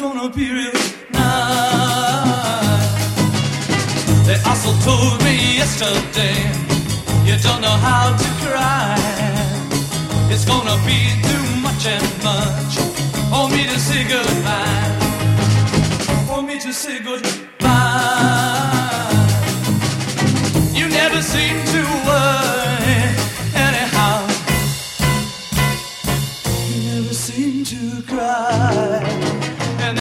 gonna be real nice. They also told me yesterday you don't know how to cry. It's gonna be too much and much for me to say goodbye. For me to say goodbye.